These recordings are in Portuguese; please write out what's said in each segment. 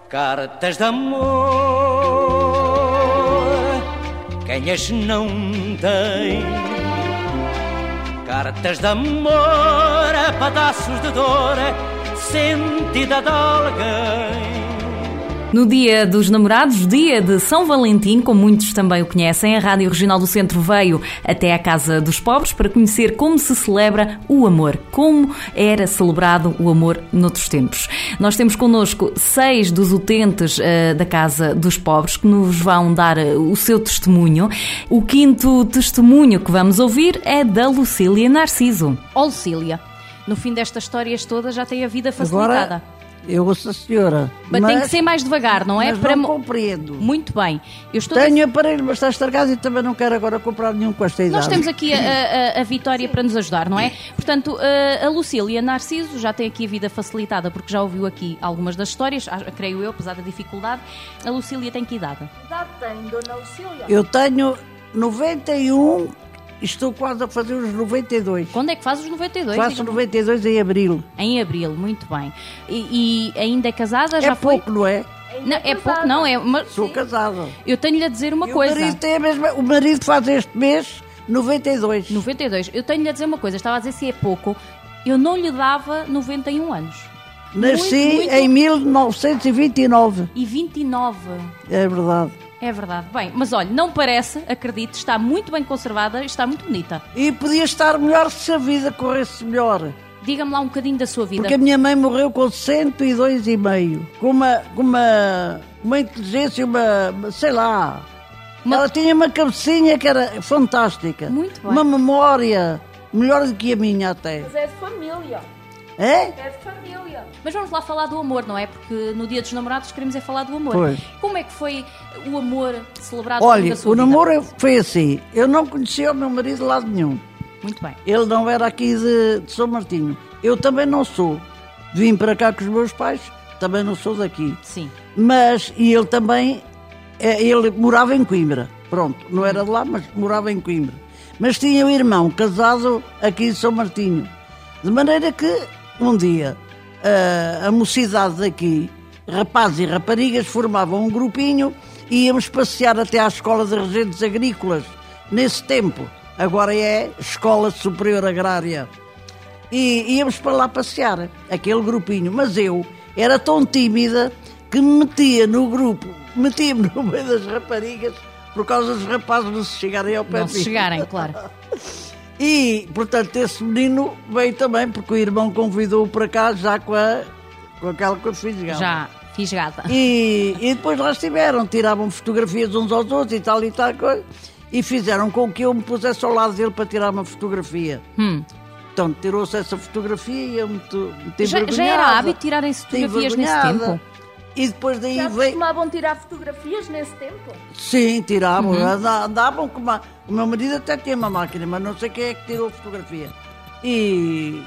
Cartas de amor, quem as não tem? Cartas de amor, a pedaços de dor, sentida de alguém. No Dia dos Namorados, dia de São Valentim, como muitos também o conhecem, a Rádio Regional do Centro veio até à Casa dos Pobres para conhecer como se celebra o amor, como era celebrado o amor noutros tempos. Nós temos connosco 6 dos utentes da Casa dos Pobres que nos vão dar o seu testemunho. O 5º testemunho que vamos ouvir é da Lucília Narciso. Ó Lucília, no fim destas histórias todas já tem a vida facilitada. Agora, eu ouço a senhora. Mas tem que ser mais devagar, não é? Mas não compreendo. Muito bem. Tenho aparelho, mas está estragado e também não quero agora comprar nenhum com esta idade. Nós temos aqui a Vitória para nos ajudar, não é? Portanto, a Lucília Narciso já tem aqui a vida facilitada, porque já ouviu aqui algumas das histórias, creio eu, apesar da dificuldade. A Lucília tem que idade? Que idade tem, dona Lucília? Eu tenho 91... Estou quase a fazer os 92. Quando é que faz os 92? Faço 92 em abril. Em abril, muito bem. E ainda é casada? Já pouco, foi? Não é? Não, é pouco, não é? Sou casada. Eu tenho-lhe a dizer uma coisa. O marido faz este mês 92. 92. Eu tenho-lhe a dizer uma coisa. Estava a dizer se é pouco. Eu não lhe dava 91 anos. Nasci muito... em 1929. E 29. É verdade. É verdade. Bem, mas olha, não parece, acredito, está muito bem conservada e está muito bonita. E podia estar melhor se a vida corresse melhor. Diga-me lá um bocadinho da sua vida. Porque a minha mãe morreu com 102,5. Com uma inteligência, sei lá. Ela tinha uma cabecinha que era fantástica. Muito bem. Uma memória melhor do que a minha até. Mas é de família. É? É de família. Mas vamos lá falar do amor, não é? Porque no Dia dos Namorados queremos é falar do amor. Pois. Como é que foi o amor celebrado Olha, da sua o vida? namoro foi assim. Eu não conhecia o meu marido de lado nenhum. Muito bem. Ele não era aqui de São Martinho. Eu também não sou. Vim para cá com os meus pais, também não sou daqui. Sim. E ele também, ele morava em Coimbra. Pronto, não era de lá, mas morava em Coimbra. Mas tinha um irmão casado aqui em São Martinho. De maneira que, um dia, a mocidade daqui, rapazes e raparigas, formavam um grupinho e íamos passear até à Escola de Regentes Agrícolas. Nesse tempo, agora é Escola Superior Agrária. E íamos para lá passear, aquele grupinho. Mas eu era tão tímida que me metia no grupo, metia-me no meio das raparigas por causa dos rapazes não se chegarem ao pé de mim. Não se chegarem, claro. E, portanto, esse menino veio também, porque o irmão convidou-o para cá já com aquela que eu fisgava. Já, fisgada. E depois lá estiveram, tiravam fotografias uns aos outros e tal coisa, e fizeram com que eu me pusesse ao lado dele para tirar uma fotografia. Então, tirou-se essa fotografia e eu me envergonhada. Já era hábito tirarem-se fotografias nesse tempo? E depois daí Já veio... costumavam tirar fotografias nesse tempo? Sim, tiravam. Andavam com uma... O meu marido até tinha uma máquina, mas não sei quem é que tirou a fotografia. E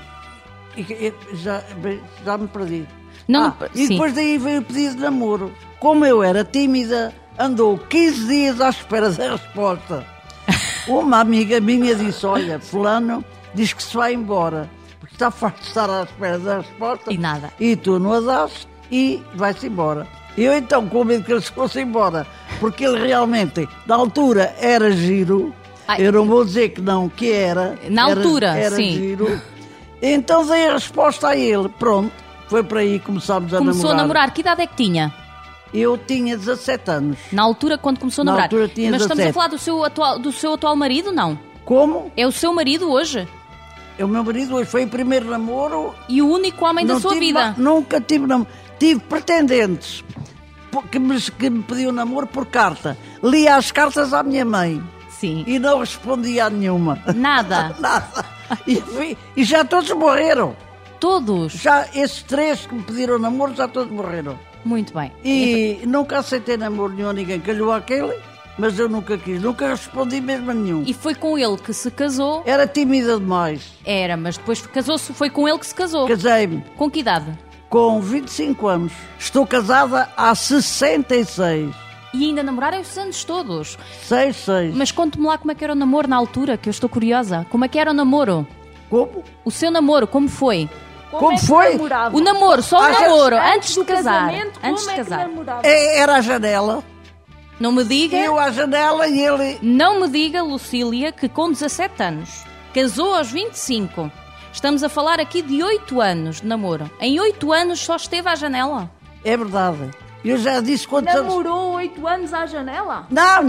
já me perdi. E depois daí veio o pedido de namoro. Como eu era tímida, andou 15 dias à espera da resposta. Uma amiga minha disse, olha, fulano diz que se vai embora, porque está farto de estar à espera da resposta. E nada. E tu não a das e vai-se embora. Eu então, com medo que ele se fosse embora, porque ele realmente, na altura, era giro. Eu não vou dizer que não, que era. Na altura, era sim. Giro. Então dei a resposta a ele. Pronto, foi para aí que começámos a namorar. Começou a namorar. Que idade é que tinha? Eu tinha 17 anos. Na altura, quando começou a namorar? Na altura tinha 17. Mas estamos a falar do seu atual marido, não? Como? É o seu marido hoje? É o meu marido hoje. Foi o primeiro namoro. E o único homem da sua vida? Nunca tive namoro. Tive pretendentes que me pediam namoro por carta. Lia as cartas à minha mãe. Sim. E não respondia a nenhuma. Nada? Nada. E já todos morreram. Todos? Já esses 3 que me pediram namoro, já todos morreram. Muito bem. E nunca aceitei namoro nenhum a ninguém. Calhou aquele, mas eu nunca quis. Nunca respondi mesmo a nenhum. E foi com ele que se casou? Era tímida demais. Era, mas depois casou-se, foi com ele que se casou? Casei-me. Com que idade? Com 25 anos. Estou casada há 66. E ainda namoraram esses anos todos? 6. Mas conte-me lá como é que era o namoro na altura, que eu estou curiosa. Como é que era o namoro? Como? O seu namoro, como foi? Como é que foi? namoravam? O namoro, só o Ah, namoro, Antes antes do de casar. casamento, Antes como de é que casar. namoravam? Era a janela. Não me diga, Eu à janela e ele... não me diga, Lucília, que com 17 anos casou aos 25. Estamos a falar aqui de 8 anos de namoro. Em 8 anos só esteve à janela. É verdade. Eu já disse quantos anos... Namorou 8 anos à janela? Não,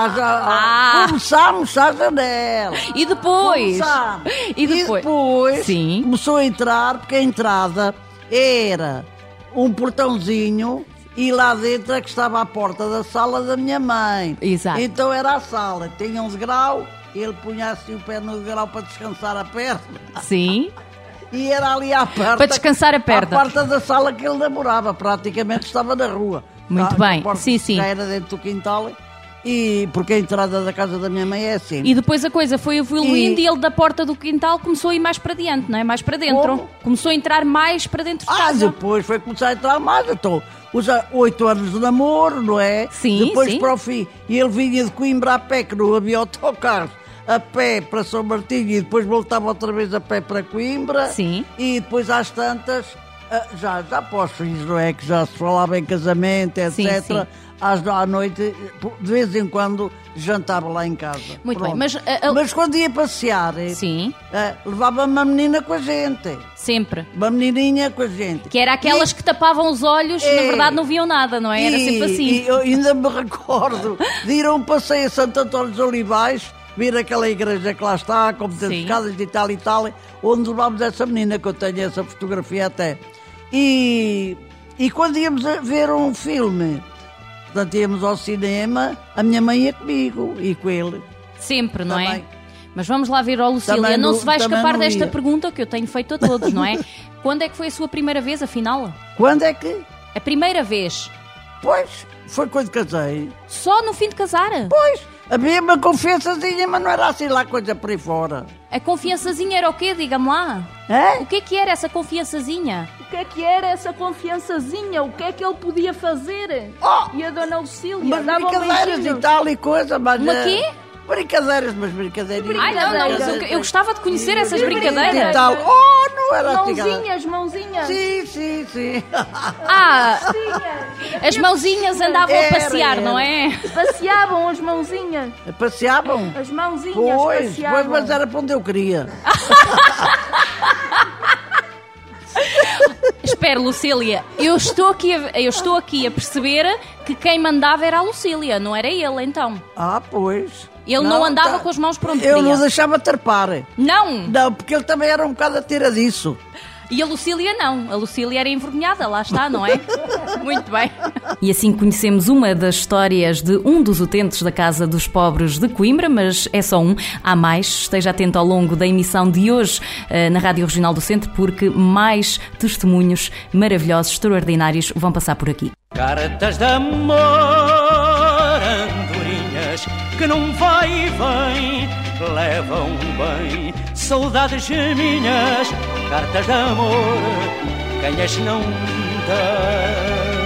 Ah. começámos à janela. E depois? Começámos. E depois? Sim. Começou a entrar, porque a entrada era um portãozinho e lá dentro é que estava a porta da sala da minha mãe. Exato. Então era a sala, tinha um degrau, ele punha assim o pé no degrau para descansar a perna. Sim. E era ali à porta. Para descansar a perna. À porta da sala que ele namorava, praticamente estava na rua. Muito A bem, porta sim, sim. Já era dentro do quintal. E porque a entrada da casa da minha mãe é assim. E depois a coisa foi evoluindo e ele da porta do quintal começou a ir mais para diante, não é? Mais para dentro. Como? Começou a entrar mais para dentro de casa. Depois foi começar a entrar mais. Então, os 8 anos de namoro, não é? Sim, Depois sim. para o fim. E ele vinha de Coimbra a pé, que não havia autocarros. A pé para São Martinho e depois voltava outra vez a pé para Coimbra. Sim. E depois às tantas, já para os filhos, não é? Que já se falava em casamento, etc. Sim, sim. À noite, de vez em quando, jantava lá em casa. Muito bem, Pronto. mas... Mas quando ia passear, Sim, levava uma menina com a gente. sempre. Uma menininha com a gente. Que era aquelas que tapavam os olhos, na verdade não viam nada, não é? Era sempre assim. E eu ainda me recordo de ir a um passeio a Santo António dos Olivais, vir aquela igreja que lá está, com muitas Sim. escadas e tal, onde levámos essa menina, que eu tenho essa fotografia até. E quando íamos a ver um filme, portanto íamos ao cinema, a minha mãe ia comigo e com ele. Sempre, não é? Também. Mas vamos lá ver, ó Lucília, Também não não- se vai também escapar não desta ia. pergunta que eu tenho feito a todos, não é? Quando é que foi a sua primeira vez, afinal? Quando é que? A primeira vez. Pois, foi quando casei. Só no fim de casar? Pois, havia uma confiançazinha, mas não era assim lá coisa por aí fora. A confiançazinha era o quê? Diga-me lá. É? O que era essa confiançazinha? O que era essa confiançazinha? O que é que ele podia fazer? Oh! E a dona Lucília Mas dava um brincadeiras beijinho. e tal e coisa, mas... Uma quê? Brincadeiras, mas brincadeiras. Ai, não, mas eu gostava de conhecer essas brincadeiras. E tal. Oh, não era assim. Mãozinhas, mãozinhas. Sim. Ah, Mãozinhas. as mãozinhas andavam a Era, passear, não é? Passeavam as mãozinhas. Passeavam? As mãozinhas Pois, passeavam. mas era para onde eu queria. Espera, Lucília, eu estou aqui a perceber que quem mandava era a Lucília, não era ele, então. Ah, pois. Ele não andava com as mãos por onde Eu queria. não deixava trepar. Não! Não, porque ele também era um bocado atiradiço. E a Lucília não. A Lucília era envergonhada, lá está, não é? Muito bem. E assim conhecemos uma das histórias de um dos utentes da Casa dos Pobres de Coimbra, mas é só um. Há mais. Esteja atento ao longo da emissão de hoje na Rádio Regional do Centro, porque mais testemunhos maravilhosos, extraordinários vão passar por aqui. Cartas de amor, andorinhas, que não vai e vem, levam bem saudades minhas. Cartas de amor, quem as não tem?